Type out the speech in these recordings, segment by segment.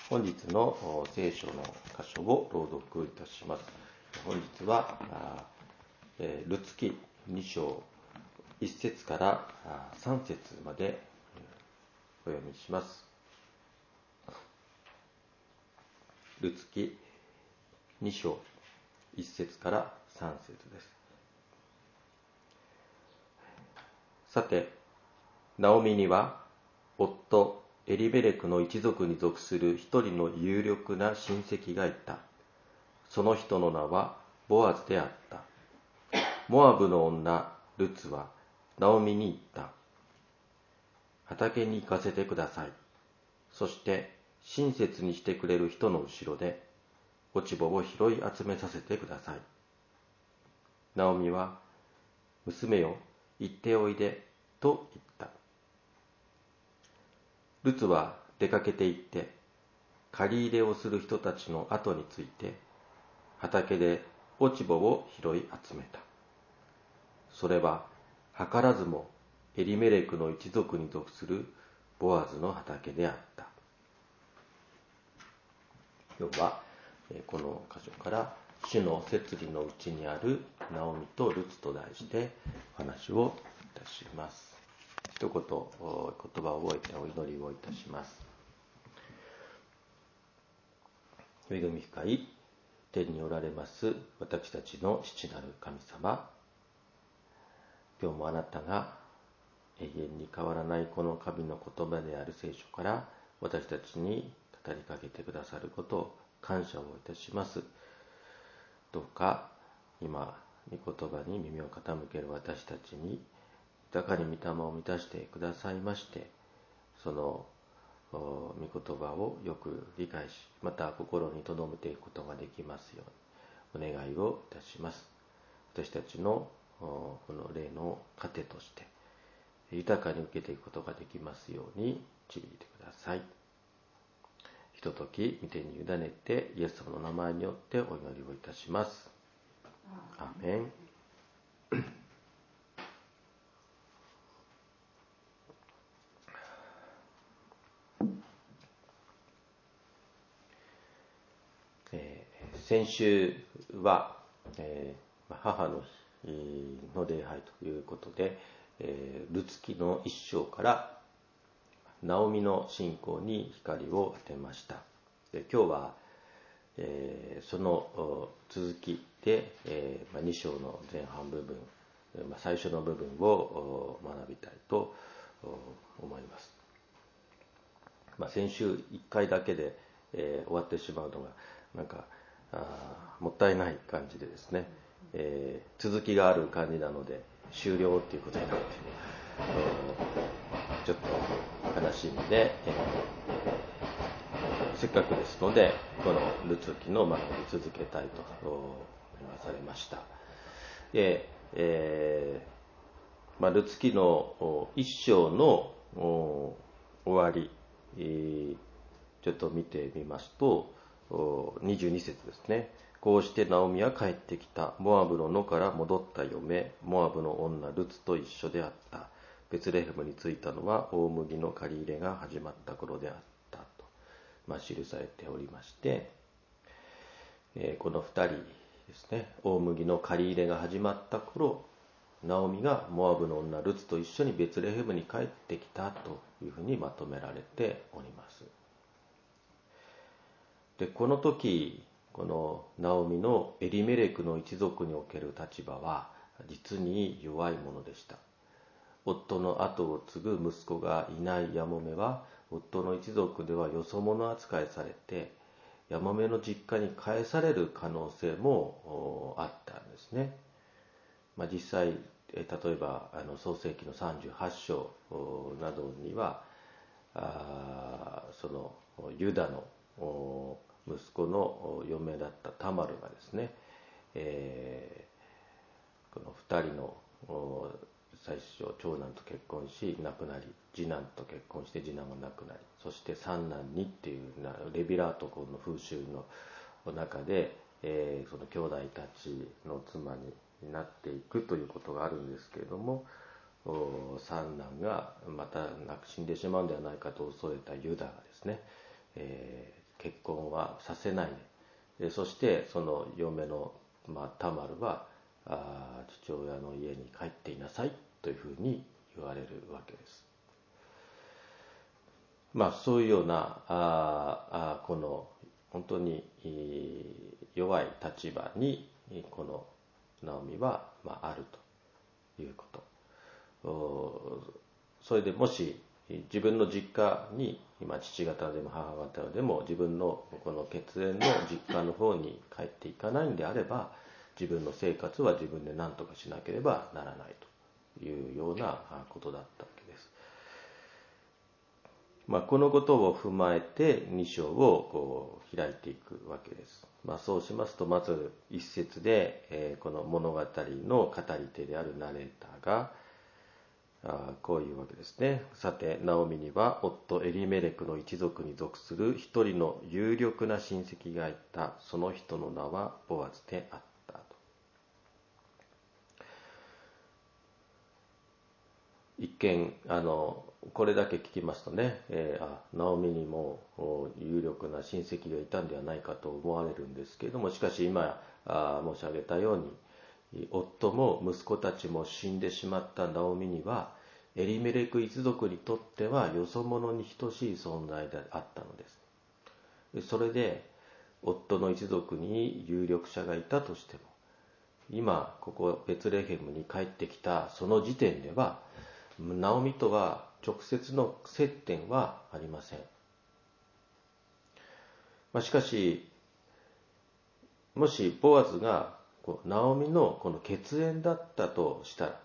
本日の聖書の箇所を朗読いたします。本日はルツ記2章1節から3節までお読みします。ルツ記2章1節から3節です。さて、ナオミには夫エリメレクの一族に属する一人の有力な親戚がいた。その人の名はボアズであった。モアブの女ルツはナオミに言った。畑に行かせてください。そして親切にしてくれる人の後ろで落ち葉を拾い集めさせてください。ナオミは、娘よ、行っておいでと言った。ルツは出かけて行って、借り入れをする人たちの後について、畑で落ち葉を拾い集めた。それは、図らずもエリメレクの一族に属するボアズの畑であった。今日は、この箇所から、主の摂理のうちにあるナオミとルツと題してお話をいたします。一言言葉を覚えてお祈りをいたします。恵み深い天におられます私たちの父なる神様、今日もあなたが永遠に変わらないこの神の言葉である聖書から私たちに語りかけてくださることを感謝をいたします。どうか今御言葉に耳を傾ける私たちに豊かに御霊を満たしてくださいまして、その御言葉をよく理解し、また心に留めていくことができますようにお願いをいたします。私たちのこの霊の糧として豊かに受けていくことができますように導いてください。ひととき御手に委ねてイエス様の名前によってお祈りをいたします。アーメン。先週は、母の日の礼拝ということで、ルツ記の一章からナオミの信仰に光を当てました。で今日は、その続きで、2章の前半部分、最初の部分を学びたいと思います。先週1回だけで、終わってしまうのがなんかもったいない感じでですね、続きがある感じなので終了っていうことになって、ちょっと悲しいので、せっかくですのでこのルツ記の学び続けたいと言わされました。で、ルツ記の一章の終わり、ちょっと見てみますと22節ですね。こうしてナオミは帰ってきた。モアブの野から戻った嫁、モアブの女ルツと一緒であった。ベツレヘムに着いたのは大麦の借り入れが始まった頃であったと、記されておりまして、この2人ですね、大麦の借り入れが始まった頃、ナオミがモアブの女ルツと一緒にベツレヘムに帰ってきたというふうにまとめられております。でこの時、このナオミのエリメレクの一族における立場は実に弱いものでした。夫の後を継ぐ息子がいないやもめは夫の一族ではよそ者扱いされて、やもめの実家に返される可能性もあったんですね。実際、例えば創世記の38章などにはそのユダの息子の嫁だったタマルがですね、この2人の最初長男と結婚し亡くなり、次男と結婚して次男が亡くなり、そして三男にっていうレビラート公の風習の中で、その兄弟たちの妻になっていくということがあるんですけれども、三男がまた死んでしまうんではないかと恐れたユダがですね、 結婚はさせないで、そしてその嫁の、タマルは父親の家に帰っていなさいというふうに言われるわけです。そういうようなこの本当に弱い立場にこのナオミはあるということ。それでもし自分の実家に父方でも母方でも自分のこの血縁の実家の方に帰っていかないんであれば、自分の生活は自分で何とかしなければならないというようなことだったわけです。このことを踏まえて2章を開いていくわけです。そうしますと、まず一節で、この物語の語り手であるナレーターがこういうわけですね。さて、ナオミには夫エリメレクの一族に属する一人の有力な親戚がいた。その人の名はボアズであったと。一見これだけ聞きますとね、ナオミにも有力な親戚がいたんではないかと思われるんですけれども、しかし今申し上げたように、夫も息子たちも死んでしまったナオミには、エリメレク一族にとってはよそ者に等しい存在であったのです。それで夫の一族に有力者がいたとしても、今ここベツレヘムに帰ってきたその時点ではナオミとは直接の接点はありません。しかし、もしボアズがナオミのこの血縁だったとしたら、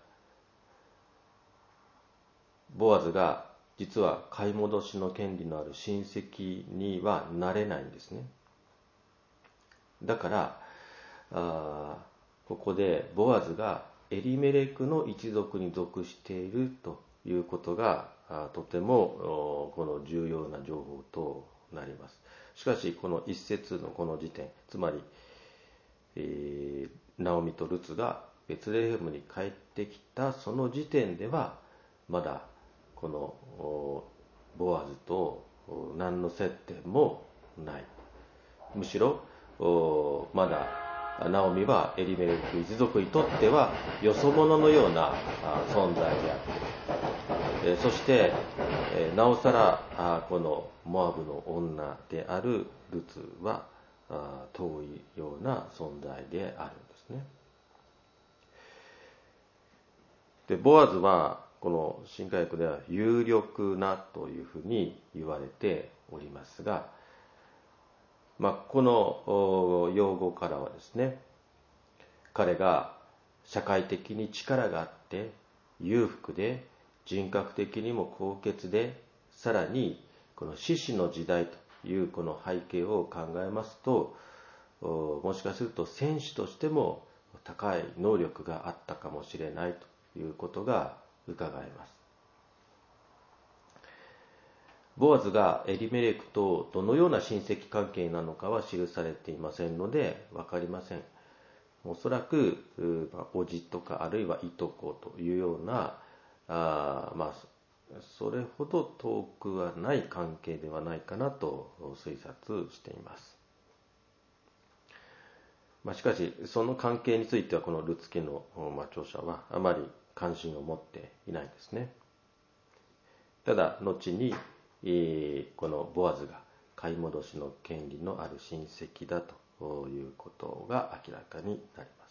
ボアズが実は買い戻しの権利のある親戚にはなれないんですね。だからここでボアズがエリメレクの一族に属しているということがとてもこの重要な情報となります。しかしこの一節のこの時点、つまり、ナオミとルツがベツレヘムに帰ってきたその時点ではまだこのボアズと何の接点もない。むしろまだナオミはエリメレク一族にとってはよそ者のような存在であって、そしてなおさらこのモアブの女であるルツは遠いような存在であるんですね。でボアズはこの新科学では有力なというふうに言われておりますが、この用語からはですね、彼が社会的に力があって裕福で人格的にも高潔で、さらにこの士師の時代というこの背景を考えますと、もしかすると選手としても高い能力があったかもしれないということが伺えます。ボアズがエリメレクとどのような親戚関係なのかは記されていませんので分かりません。おそらく叔父とかあるいはいとこというようなそれほど遠くはない関係ではないかなと推察しています。しかしその関係についてはこのルツ記の著者はあまり関心を持っていないですね。ただ後にこのボアズが買い戻しの権利のある親戚だということが明らかになります。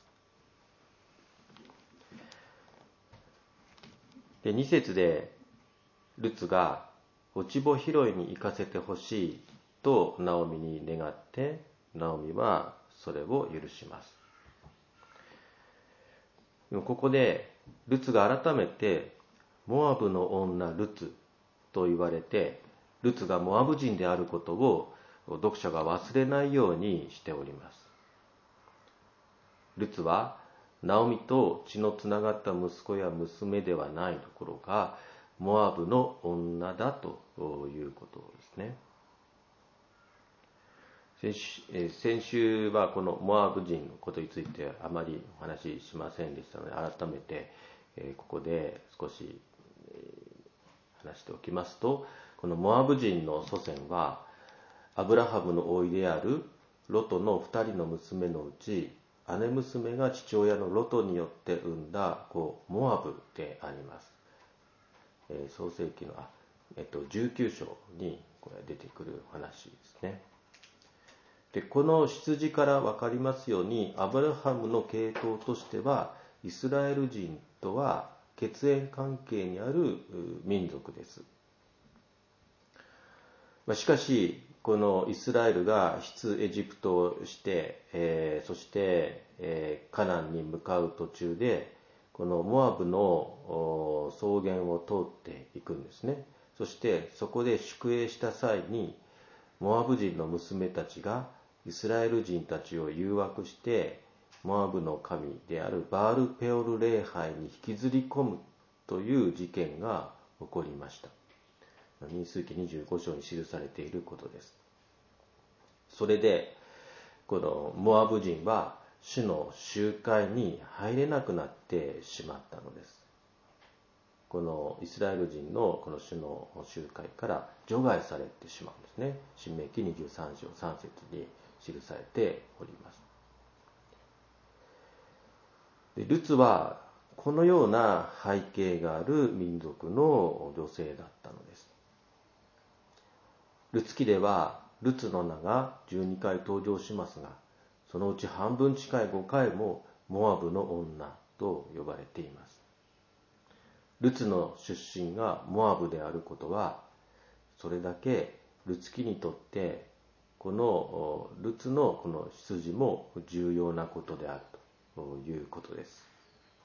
で2節でルツが落ち穂拾いに行かせてほしいとナオミに願って、ナオミはそれを許します。でもここでルツが改めてモアブの女ルツと言われて、ルツがモアブ人であることを読者が忘れないようにしております。ルツはナオミと血のつながった息子や娘ではないどころかモアブの女だということですね。先週はこのモアブ人のことについてあまりお話ししませんでしたので、改めてここで少し話しておきますと、このモアブ人の祖先はアブラハムの甥であるロトの2人の娘のうち、姉娘が父親のロトによって産んだ子モアブであります。創世記の19章にこれ出てくる話ですね。で、この出自から分かりますように、アブラハムの系統としてはイスラエル人とは血縁関係にある民族です。しかしこのイスラエルが出エジプトをして、そして、カナンに向かう途中でこのモアブの草原を通っていくんですね。そしてそこで宿営した際にモアブ人の娘たちがイスラエル人たちを誘惑してモアブの神であるバールペオル礼拝に引きずり込むという事件が起こりました。民数記25章に記されていることです。それでこのモアブ人は主の集会に入れなくなってしまったのです。このイスラエル人のこの主の集会から除外されてしまうんですね。申命記23章3節に記されております。でルツはこのような背景がある民族の女性だったのです。ルツ記ではルツの名が12回登場しますが、そのうち半分近い5回もモアブの女と呼ばれています。ルツの出身がモアブであることは、それだけルツ記にとってこのルツのこの出自も重要なことであるということです。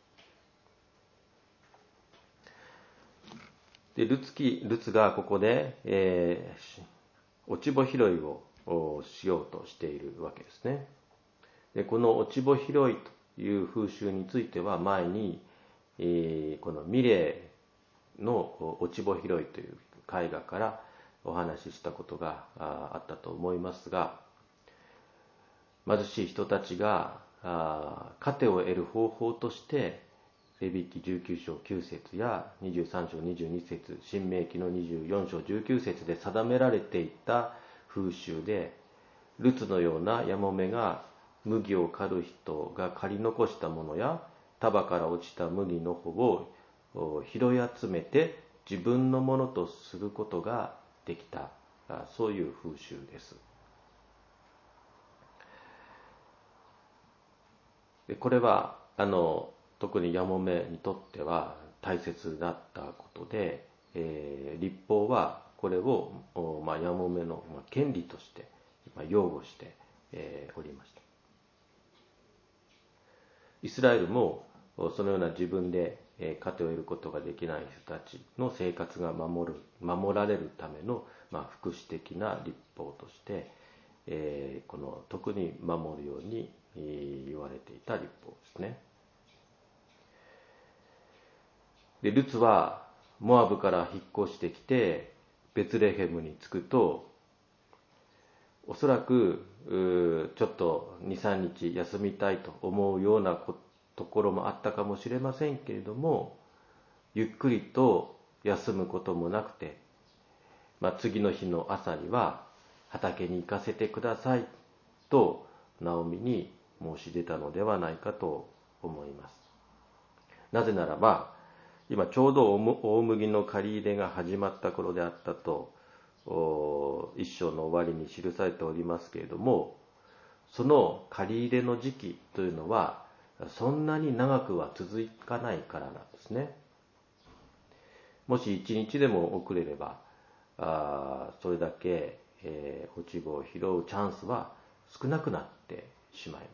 でルツがここで、落ち穂拾いをしようとしているわけですね。でこの落ち穂拾いという風習については前に、このミレーの落ち穂拾いという絵画からお話ししたことがあったと思いますが、貧しい人たちが糧を得る方法としてレビ記19章9節や23章22節申命記の24章19節で定められていた風習で、ルツのようなやもめが麦を刈る人が刈り残したものや束から落ちた麦の穂を拾い集めて自分のものとすることができた、そういう風習です。でこれは特にやもめにとっては大切だったことで、律法はこれを、やもめの権利として擁護して、おりました。イスラエルもそのような自分で糧を得ることができない人たちの生活が守られるための、福祉的な律法として、この特に守るように言われていた律法ですね。でルツはモアブから引っ越してきてベツレヘムに着くと、おそらくちょっと 2,3 日休みたいと思うようなところもあったかもしれませんけれども、ゆっくりと休むこともなくて、次の日の朝には畑に行かせてくださいとナオミに申し出たのではないかと思います。なぜならば今ちょうど大麦の刈り入れが始まった頃であったと一章の終わりに記されておりますけれども、その刈り入れの時期というのはそんなに長くは続かないからなんですね。もし一日でも遅れればそれだけ、落ち穂を拾うチャンスは少なくなってしまい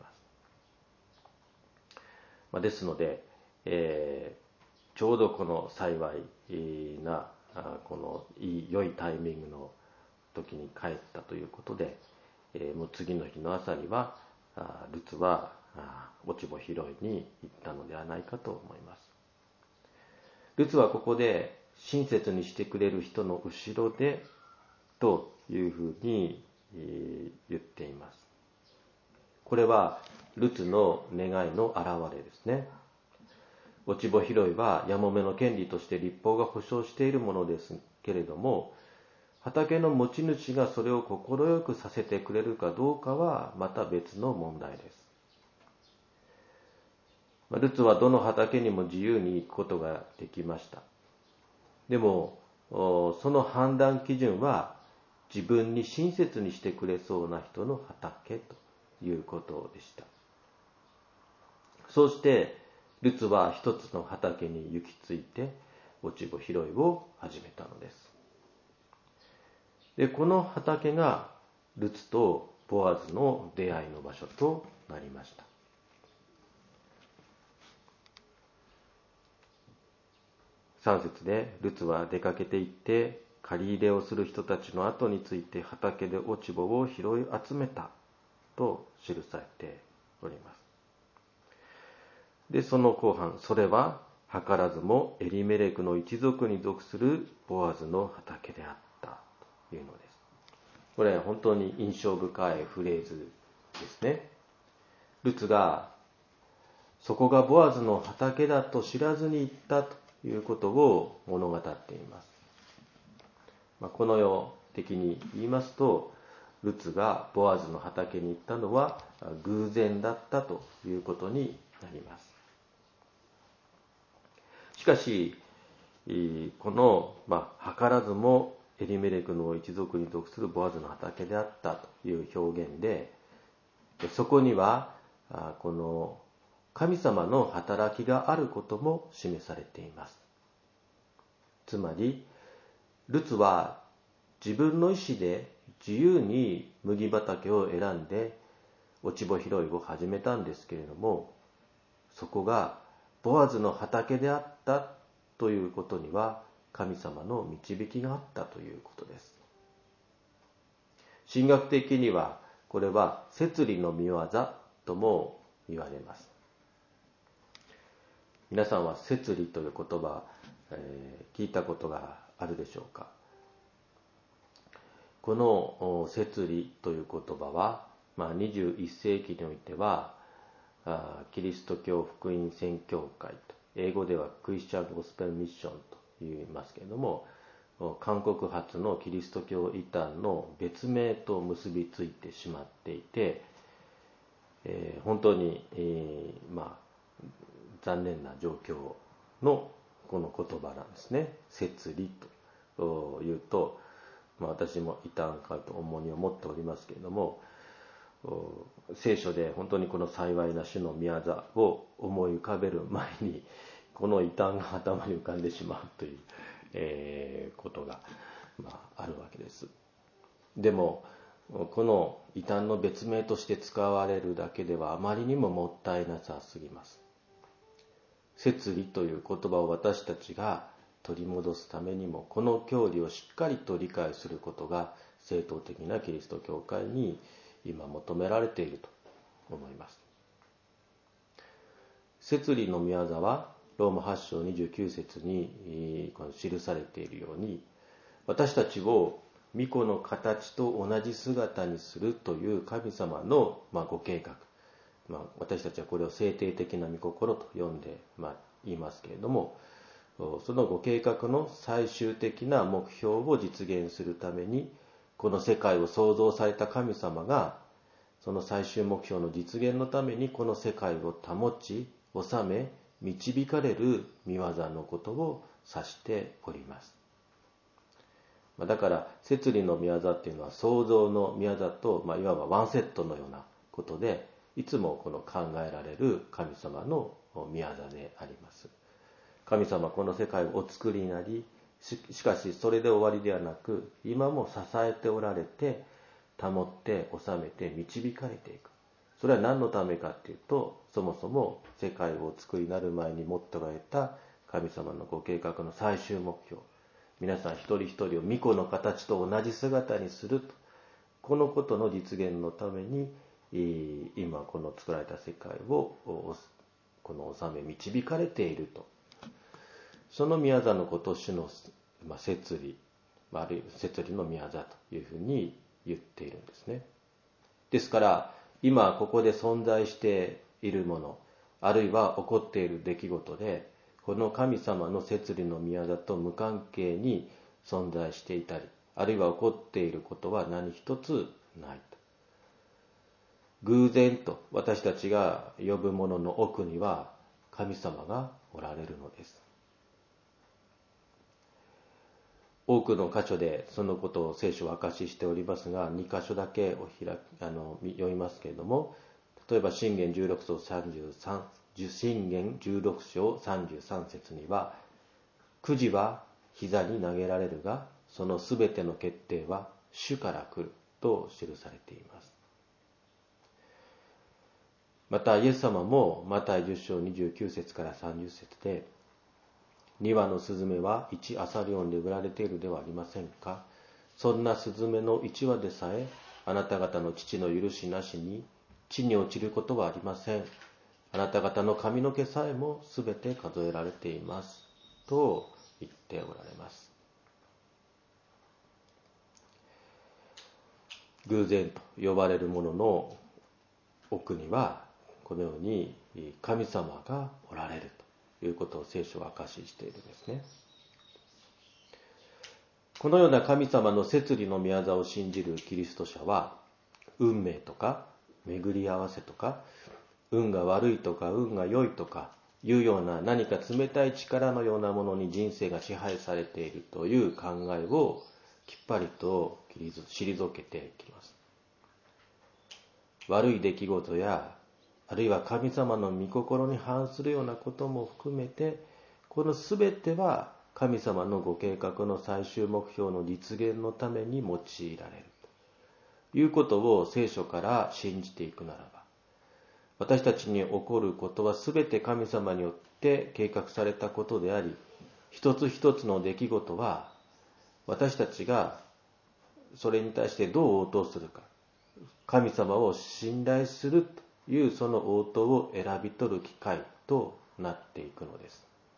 ます。ですので、ちょうどこの幸いなこの良いタイミングの時に帰ったということで、もう次の日の朝にはルツは落ち穂拾いに行ったのではないかと思います。ルツはここで親切にしてくれる人の後ろでというふうに言っています。これはルツの願いの表れですね。落ち穂拾いはやもめの権利として律法が保障しているものですけれども、 畑の持ち主がそれを快くさせてくれるかどうかはまた別の問題です。ルツはどの畑にも自由に行くことができました。でも、その判断基準は自分に親切にしてくれそうな人の畑ということでした。そうしてルツは一つの畑に行き着いて落ち穂拾いを始めたのです。で、この畑がルツとボアズの出会いの場所となりました。3節でルツは出かけて行って借り入れをする人たちの後について畑で落ち穂を拾い集めたと記されております。で、その後半、それは図らずもエリメレクの一族に属するボアズの畑であったというのです。これは本当に印象深いフレーズですね。ルツがそこがボアズの畑だと知らずに行ったということを物語っています。この世的に言いますと、ルツがボアズの畑に行ったのは偶然だったということになります。しかし、この、図らずもエリメレクの一族に属するボアズの畑であったという表現で、そこにはこの神様の働きがあることも示されています。つまり、ルツは自分の意思で自由に麦畑を選んで落ち穂拾いを始めたんですけれども、そこがボアズの畑であったということには神様の導きがあったということです。神学的にはこれは摂理の御業とも言われます。皆さんは摂理という言葉、聞いたことがあるでしょうか。この摂理という言葉は、21世紀においてはキリスト教福音宣教会と、英語ではクリスチャンゴスペルミッションと言いますけれども、韓国発のキリスト教異端の別名と結びついてしまっていて、本当に、残念な状況のこの言葉なんですね。摂理というと、私も異端かと重荷を持っておりますけれども、聖書で本当にこの幸いな主の宮座を思い浮かべる前にこの異端が頭に浮かんでしまうという、ことが、あるわけです。でもこの異端の別名として使われるだけではあまりにももったいなさすぎます。摂理という言葉を私たちが取り戻すためにも、この教理をしっかりと理解することが正統的なキリスト教会に今求められていると思います。摂理の御業はローマ8章29節に記されているように、私たちを御子の形と同じ姿にするという神様のご計画、私たちはこれを聖貞的な御心と呼んで言いますけれども、そのご計画の最終的な目標を実現するために、この世界を創造された神様がその最終目標の実現のためにこの世界を保ち治め導かれる御業のことを指しております。だから摂理の御業っていうのは創造の御業と、いわばワンセットのようなことで、いつもこの考えられる神様の御業であります。神様はこの世界をお作りになり、しかしそれで終わりではなく、今も支えておられて、保って治めて導かれていく。それは何のためかっていうと、そもそも世界をお作りになる前に持っておられた神様のご計画の最終目標、皆さん一人一人を御子の形と同じ姿にすると、このことの実現のために今この作られた世界をこの治め導かれていると、その御業のことを主の摂理、あるいは摂理の御業というふうに言っているんですね。ですから今ここで存在しているもの、あるいは起こっている出来事で、この神様の摂理の御業と無関係に存在していたり、 あるいは起こっていることは何一つないと。偶然と私たちが呼ぶものの奥には神様がおられるのです。多くの箇所でそのことを聖書は明かししておりますが、2箇所だけ読みますけれども、例えば箴言16章33節には、くじは膝に投げられるが、そのすべての決定は主から来ると記されています。またイエス様もマタイ10章29節から30節で、2羽のスズメは1アサリオンで売られているではありませんか。そんなスズメの1羽でさえあなた方の父の許しなしに地に落ちることはありません。あなた方の髪の毛さえもすべて数えられていますと言っておられます。偶然と呼ばれるものの奥にはこのように神様がおられるということを聖書は明かししているんですね。このような神様の摂理の御業を信じるキリスト者は、運命とか巡り合わせとか運が悪いとか運が良いとかいうような何か冷たい力のようなものに人生が支配されているという考えをきっぱりと退けていきます。悪い出来事やあるいは神様の御心に反するようなことも含めて、このすべては神様のご計画の最終目標の実現のために用いられるということを聖書から信じていくならば、私たちに起こることはすべて神様によって計画されたことであり、一つ一つの出来事は私たちがそれに対してどう応答するか、神様を信頼するというその応答を選び取る機会となっていくのです。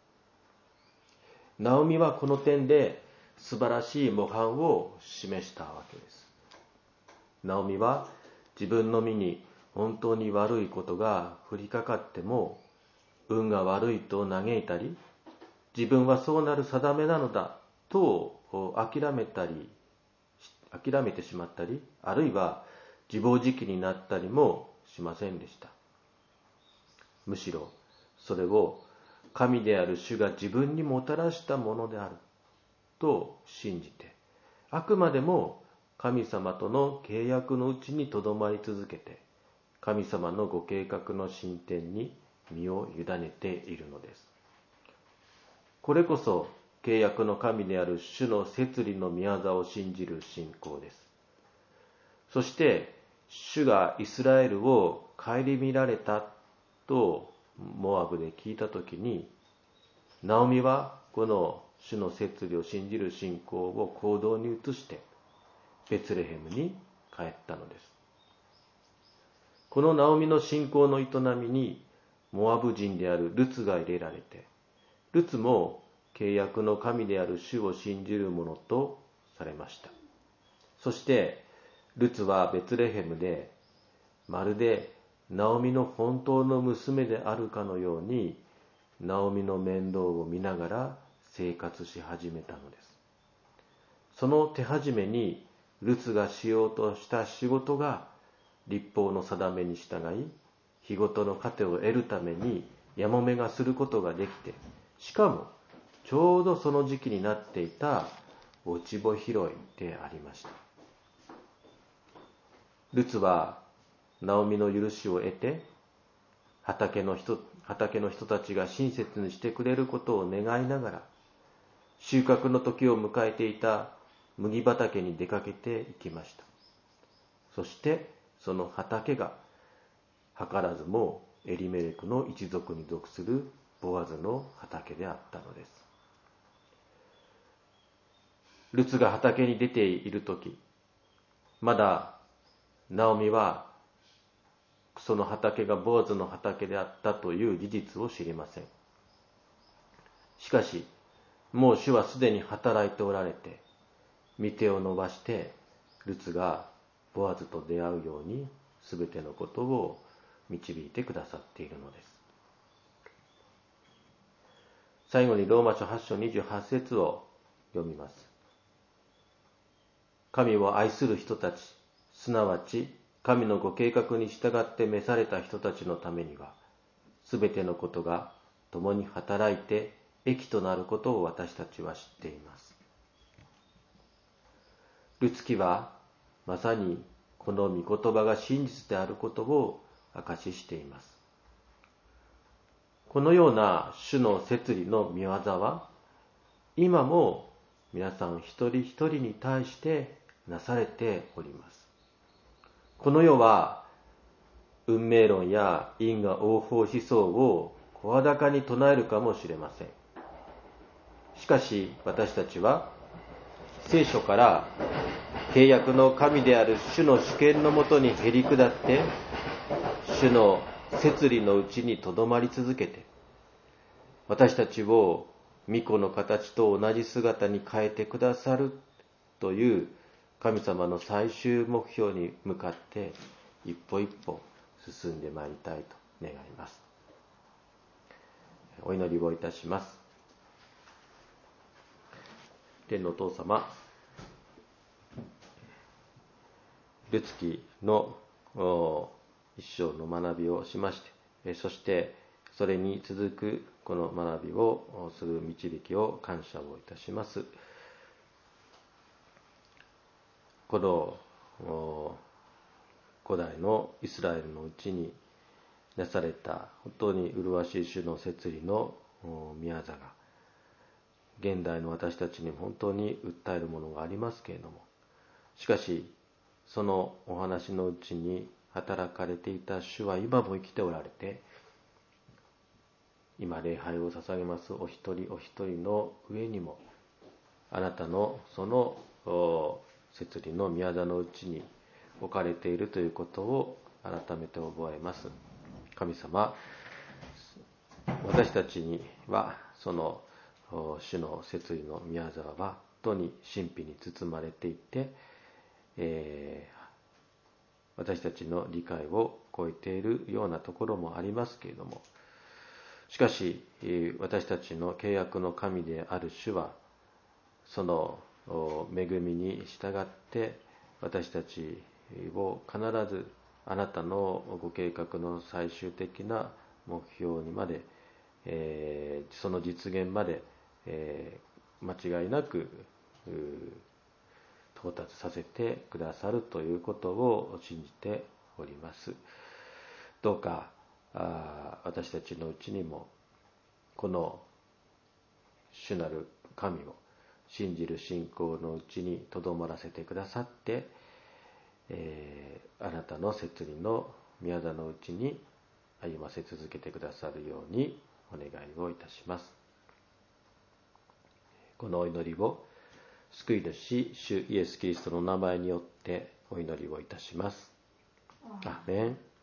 ナオミはこの点で素晴らしい模範を示したわけです。ナオミは自分の身に本当に悪いことが降りかかっても、運が悪いと嘆いたり、自分はそうなる定めなのだと諦めてしまったり、あるいは自暴自棄になったりもしませんでした。むしろそれを神である主が自分にもたらしたものであると信じて、あくまでも神様との契約のうちにとどまり続けて、神様のご計画の進展に身を委ねているのです。これこそ契約の神である主の摂理の御業を信じる信仰です。そして主がイスラエルを顧みられたとモアブで聞いたときに、ナオミはこの主の摂理を信じる信仰を行動に移してベツレヘムに帰ったのです。このナオミの信仰の営みにモアブ人であるルツが入れられて、ルツも契約の神である主を信じる者とされました。そしてルツはベツレヘムでまるでナオミの本当の娘であるかのようにナオミの面倒を見ながら生活し始めたのです。その手始めにルツがしようとした仕事が律法の定めに従い、日ごとの糧を得るためにやもめがすることができて、しかもちょうどその時期になっていた落ち穂拾いでありました。ルツはナオミの許しを得て、畑の人たちが親切にしてくれることを願いながら、収穫の時を迎えていた麦畑に出かけていきました。そしてその畑が図らずもエリメレクの一族に属するボアズの畑であったのです。ルツが畑に出ている時、まだナオミはその畑がボアズの畑であったという事実を知りません。しかしもう主はすでに働いておられて、御手を伸ばしてルツがボアズと出会うようにすべてのことを導いてくださっているのです。最後にローマ書8章28節を読みます。 神を愛する人たち、すなわち神のご計画に従って召された人たちのためには、すべてのことが共に働いて益となることを私たちは知っています。ルツキはまさにこの御言葉が真実であることを証ししています。このような主の摂理の御業は、今も皆さん一人一人に対してなされております。この世は運命論や因果応報思想を声高に唱えるかもしれません。しかし私たちは聖書から契約の神である主の主権のもとにへり下って、主の摂理のうちにとどまり続けて、私たちを御子の形と同じ姿に変えてくださるという神様の最終目標に向かって一歩一歩進んでまいりたいと願います。お祈りをいたします。天のお父様、ルツキの一生の学びをしまして、そしてそれに続くこの学びをする導きを感謝をいたします。この古代のイスラエルのうちになされた本当に麗しい主の摂理の御業が、現代の私たちに本当に訴えるものがありますけれども、しかしそのお話のうちに働かれていた主は今も生きておられて、今礼拝を捧げますお一人お一人の上にも、あなたのその摂理の御業のうちに置かれているということを改めて覚えます。神様、私たちにはその主の摂理の御業は本当に神秘に包まれていて、私たちの理解を超えているようなところもありますけれども、しかし私たちの契約の神である主は、その恵みに従って私たちを必ずあなたのご計画の最終的な目標にまで、その実現まで、間違いなく到達させてくださるということを信じております。どうか私たちのうちにもこの主なる神を信じる信仰のうちにとどまらせてくださって、あなたの摂理の御業のうちに歩ませ続けてくださるようにお願いをいたします。このお祈りを救い主主イエス・キリストの名前によってお祈りをいたします。アーメン。